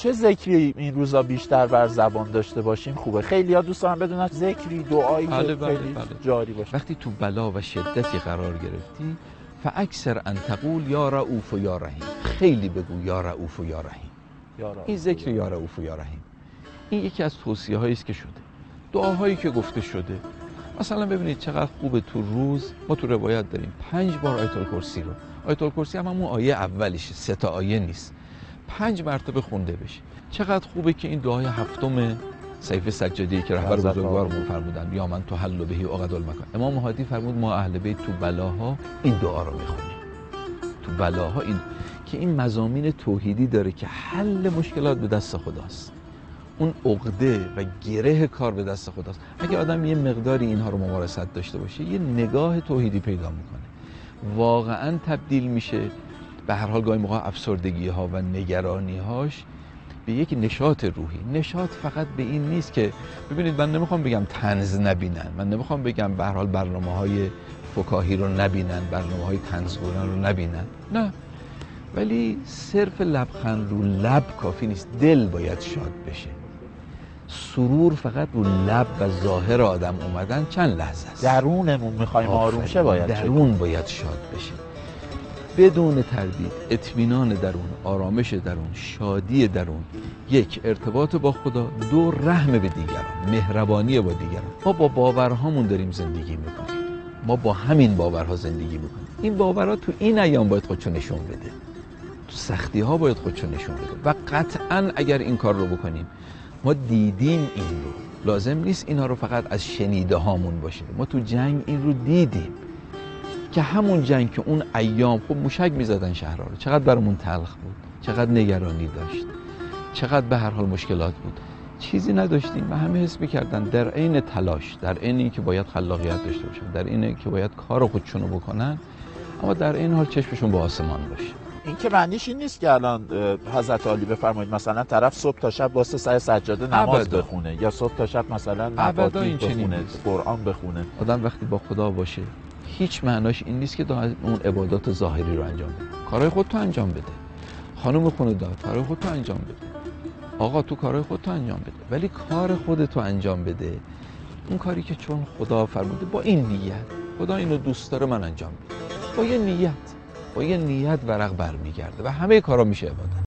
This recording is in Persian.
چه ذکری این روزا بیشتر بر زبان داشته باشیم خوبه؟ خیلی‌ها دوست دارن بدونن ذکری، دعایی بله خیلی جاری باشه. وقتی تو بلا و شدتی قرار گرفتی فاکثر ان تقول یا رؤوف و یا رحیم، خیلی بگو یا رؤوف و یا رحیم. این ذکر یا رؤوف و یا رحیم این یکی از توصیه‌هایی است که شده، دعاهایی که گفته شده. مثلا ببینید چقدر خوبه تو روز ما تو روایت داریم 5 بار آیت الکرسی رو، آیت الکرسی هم همون آیه اولیشه، 3 تا آیه نیست، 5 مرتبه خونده بشه. چقدر خوبه که این دعای هفتم سیف سجادی که رهبر بزرگوارمون فرمودن یا من تحل بهی عقد المکان، امام مهدی فرمود ما اهل بیت تو بلاها این دعا رو میخونیم. تو بلاها این که این مضامین توحیدی داره که حل مشکلات به دست خداست، اون عقده و گره کار به دست خداست. اگه آدم یه مقداری اینها رو ممارست داشته باشه، یه نگاه توحیدی پیدا میکنه، واقعا تبدیل میشه به هر حال گاهی موقع افسردگی ها و نگرانی هاش به یک نشاط روحی. نشاط فقط به این نیست که ببینید، من نمیخوام بگم طنز نبینن، من نمیخوام بگم به هر حال برنامه‌های فکاهی رو نبینن، برنامه‌های طنزگونان رو نبینن، نه، ولی صرف لبخند رو لب کافی نیست، دل باید شاد بشه. سرور فقط رو لب و ظاهر آدم اومدن چند لحظه است، درونمون میخوایم آروم شه، باید درون باید شاد بشه، بدون تردید، اطمینان درون، آرامش درون، شادی درون، 1 ارتباط با خدا، 2 رحم به دیگران، مهربانی با دیگران. ما با باورهامون داریم زندگی میکنیم، ما با همین باورها زندگی میکنیم. این باورها تو این ایام باید خودشو نشون بده، تو سختی ها باید خودشو نشون بده و قطعا اگر این کار رو بکنیم، ما دیدیم این رو، لازم نیست اینا رو فقط از شنیده هامون باشه، ما تو جنگ این رو دیدیم که همون جنگ که اون ایام خب موشک میزدن شهرها رو، چقدر برامون تلخ بود، چقدر نگرانی داشت، چقدر به هر حال مشکلات بود، چیزی نداشتیم و همه حس می‌کردن در عین تلاش، در عین اینکه باید خلاقیت داشته باشن، در اینه که باید کار خودشونو بکنن، اما در این حال چشمشون به آسمان باشه. این که معنیش این نیست که الان حضرت علی بفرمایید مثلا طرف صبح تا شب واسه سر سجاده نماز بخونه یا صبح تا شب مثلا نوادی بخونه، قرآن بخونه. آدم وقتی با خدا باشه هیچ معناش این نیست که اون عبادات ظاهری رو انجام بده. کارهای خودتو انجام بده، خانم خانه‌دار کارهای خودتو انجام بده، آقا تو کارهای خودتو انجام بده، ولی کار خودتو انجام بده، اون کاری که چون خدا فرموده با این نیت، خدا اینو دوست داره من انجام میدم، با یه نیت ورق برمیگرده و همه کارا میشه عبادت.